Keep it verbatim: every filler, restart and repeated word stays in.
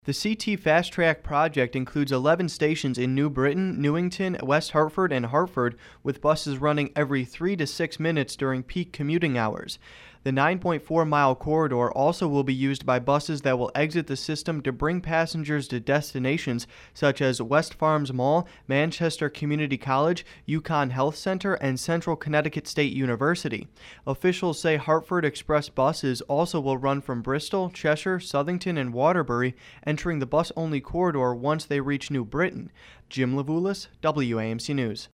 The C T Fast Track project includes eleven stations in New Britain, Newington, West Hartford, and Hartford, with buses running every three to six minutes during peak commuting hours. The nine point four mile corridor also will be used by buses that will exit the system to bring passengers to destinations such as West Farms Mall, Manchester Community College, UConn Health Center, and Central Connecticut State University. Officials say Hartford Express buses also will run from Bristol, Cheshire, Southington, and Waterbury, entering the bus-only corridor once they reach New Britain. Jim Levulis, W A M C News.